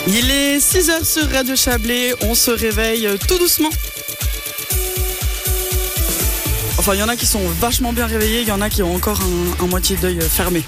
Il est 6h sur Radio Chablais, on se réveille tout doucement. Enfin, il y en a qui sont vachement bien réveillés, il y en a qui ont encore un moitié d'œil fermé.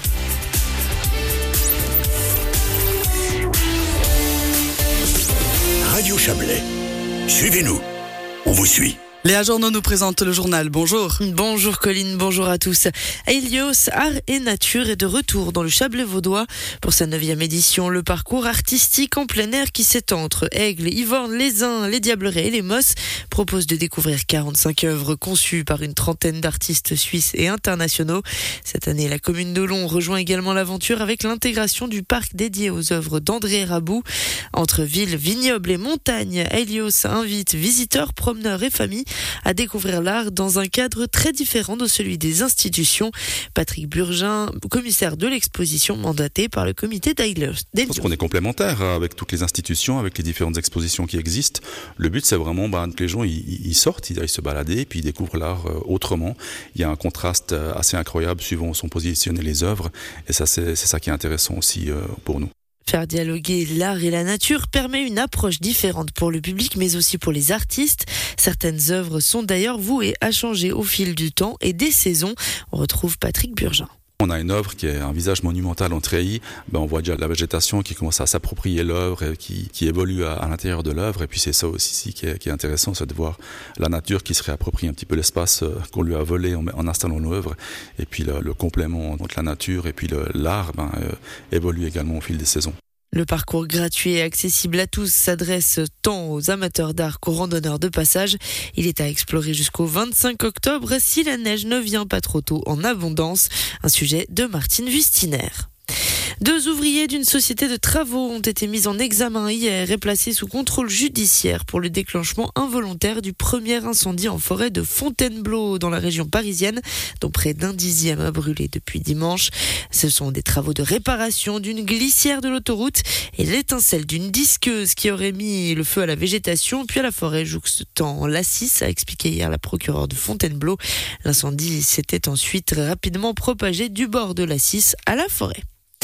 Radio Chablais, suivez-nous, on vous suit. Léa Journeau nous présente le journal. Bonjour. Bonjour Colline, bonjour à tous. Helios Art et Nature est de retour dans le Chablais vaudois. Pour sa 9e édition, le parcours artistique en plein air qui s'étend entre Aigle, Yvorne, Les Uns, les Diablerets et les Mosses propose de découvrir 45 œuvres conçues par une trentaine d'artistes suisses et internationaux. Cette année, la commune de Long rejoint également l'aventure avec l'intégration du parc dédié aux œuvres d'André Rabou. Entre villes, vignobles et montagnes, Helios invite visiteurs, promeneurs et familles à découvrir l'art dans un cadre très différent de celui des institutions. Patrick Burgin, commissaire de l'exposition mandaté par le comité d'Helios. Je pense qu'on est complémentaires avec toutes les institutions, avec les différentes expositions qui existent. Le but, c'est vraiment que les gens ils sortent, ils aillent se balader, puis ils découvrent l'art autrement. Il y a un contraste assez incroyable suivant où sont positionnées les œuvres, et ça, c'est ça qui est intéressant aussi pour nous. Faire dialoguer l'art et la nature permet une approche différente pour le public, mais aussi pour les artistes. Certaines œuvres sont d'ailleurs vouées à changer au fil du temps et des saisons. On retrouve Patrick Burgin. On a une œuvre qui est un visage monumental en treillis. On voit déjà la végétation qui commence à s'approprier l'œuvre et qui évolue à l'intérieur de l'œuvre. Et puis c'est ça aussi qui est intéressant, c'est de voir la nature qui se réapproprie un petit peu l'espace qu'on lui a volé en installant l'œuvre. Et puis le complément entre la nature et puis l'art évolue également au fil des saisons. Le parcours gratuit et accessible à tous s'adresse tant aux amateurs d'art qu'aux randonneurs de passage. Il est à explorer jusqu'au 25 octobre si la neige ne vient pas trop tôt en abondance. Un sujet de Martine Wustiner. 2 ouvriers d'une société de travaux ont été mis en examen hier et placés sous contrôle judiciaire pour le déclenchement involontaire du premier incendie en forêt de Fontainebleau dans la région parisienne, dont près d'un dixième a brûlé depuis dimanche. Ce sont des travaux de réparation d'une glissière de l'autoroute et l'étincelle d'une disqueuse qui aurait mis le feu à la végétation puis à la forêt jouxtant l'A6, a expliqué hier la procureure de Fontainebleau. L'incendie s'était ensuite rapidement propagé du bord de l'A6 à la forêt.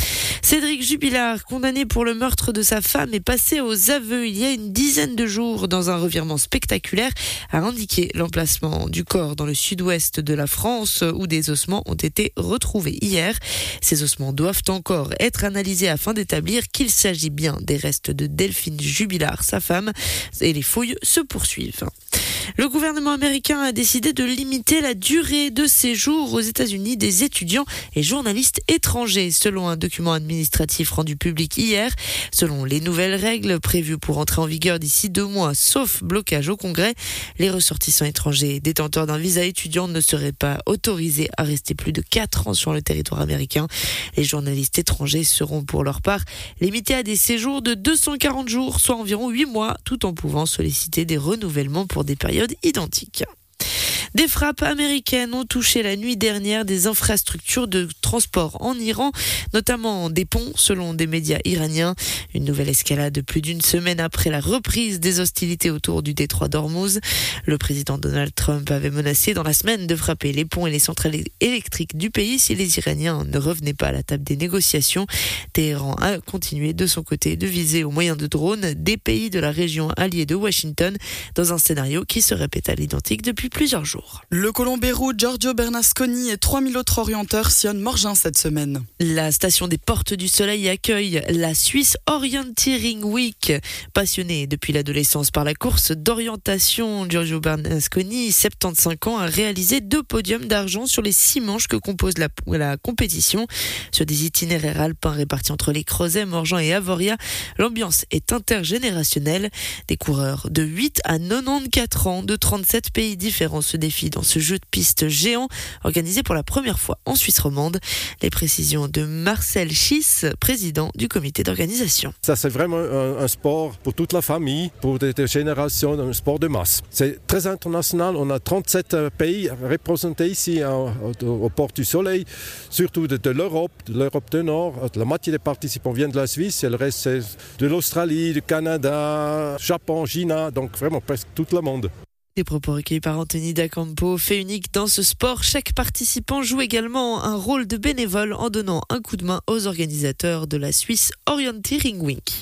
Cédric Jubilard, condamné pour le meurtre de sa femme, est passé aux aveux il y a une dizaine de jours dans un revirement spectaculaire, a indiqué l'emplacement du corps dans le sud-ouest de la France où des ossements ont été retrouvés hier. Ces ossements doivent encore être analysés afin d'établir qu'il s'agit bien des restes de Delphine Jubilard, sa femme, et les fouilles se poursuivent. Le gouvernement américain a décidé de limiter la durée de séjour aux États-Unis des étudiants et journalistes étrangers, selon un document administratif rendu public hier. Selon les nouvelles règles prévues pour entrer en vigueur d'ici 2 mois, sauf blocage au Congrès, les ressortissants étrangers détenteurs d'un visa étudiant ne seraient pas autorisés à rester plus de 4 ans sur le territoire américain. Les journalistes étrangers seront pour leur part limités à des séjours de 240 jours, soit environ 8 mois, tout en pouvant solliciter des renouvellements pour des périodes identiques. Des frappes américaines ont touché la nuit dernière des infrastructures de transport en Iran, notamment des ponts, selon des médias iraniens. Une nouvelle escalade plus d'une semaine après la reprise des hostilités autour du détroit d'Ormuz. Le président Donald Trump avait menacé dans la semaine de frapper les ponts et les centrales électriques du pays si les Iraniens ne revenaient pas à la table des négociations. Téhéran a continué de son côté de viser au moyen de drones des pays de la région alliée de Washington, dans un scénario qui se répète à l'identique depuis plusieurs jours. Le Colombero Giorgio Bernasconi et 3000 autres orienteurs sillonnent Morgin cette semaine. La station des Portes du Soleil accueille la Swiss Orienteering Week. Passionné depuis l'adolescence par la course d'orientation, Giorgio Bernasconi, 75 ans, a réalisé 2 podiums d'argent sur les 6 manches que compose la compétition. Sur des itinéraires alpins répartis entre les Creusets, Morgin et Avoria, l'ambiance est intergénérationnelle. Des coureurs de 8 à 94 ans de 37 pays différents se défient dans ce jeu de piste géant organisé pour la première fois en Suisse romande. Les précisions de Marcel Schiss, président du comité d'organisation. Ça, c'est vraiment un sport pour toute la famille, pour des générations, un sport de masse. C'est très international. On a 37 pays représentés ici au Portes du Soleil, surtout de l'Europe du Nord. La moitié des participants viennent de la Suisse et le reste c'est de l'Australie, du Canada, Japon, Chine, donc vraiment presque tout le monde. Des propos recueillis par Anthony Dacampo. Fait unique dans ce sport, chaque participant joue également un rôle de bénévole en donnant un coup de main aux organisateurs de la Swiss Orienteering Week.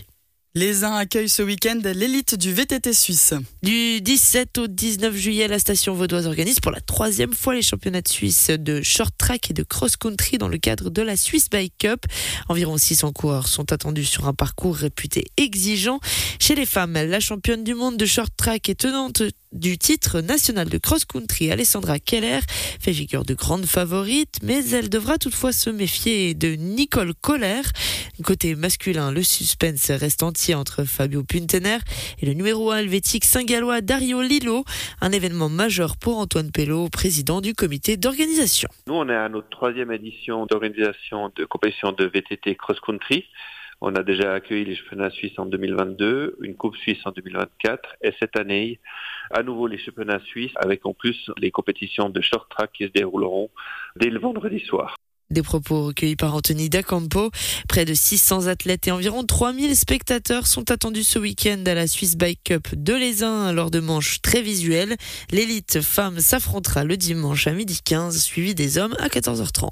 Les uns accueillent ce week-end l'élite du VTT suisse. Du 17 au 19 juillet, la station vaudoise organise pour la 3e fois les championnats de Suisse de short track et de cross-country dans le cadre de la Swiss Bike Cup. Environ 600 coureurs sont attendus sur un parcours réputé exigeant. Chez les femmes, la championne du monde de short track et tenante du titre national de cross-country, Alessandra Keller, fait figure de grande favorite, mais elle devra toutefois se méfier de Nicole Kohler. Côté masculin, le suspense reste entier entre Fabio Puntener et le numéro 1 helvétique saint-gallois Dario Lillo. Un événement majeur pour Antoine Pelot, président du comité d'organisation. Nous, on est à notre 3e édition d'organisation de compétition de VTT cross-country. On a déjà accueilli les championnats suisses en 2022, une coupe suisse en 2024 et cette année, à nouveau les championnats suisses avec en plus les compétitions de short track qui se dérouleront dès le vendredi soir. Des propos recueillis par Anthony D'Acampo. Près de 600 athlètes et environ 3000 spectateurs sont attendus ce week-end à la Swiss Bike Cup de l'Aisin lors de manches très visuelles. L'élite femme s'affrontera le dimanche à 12h15, suivi des hommes à 14h30.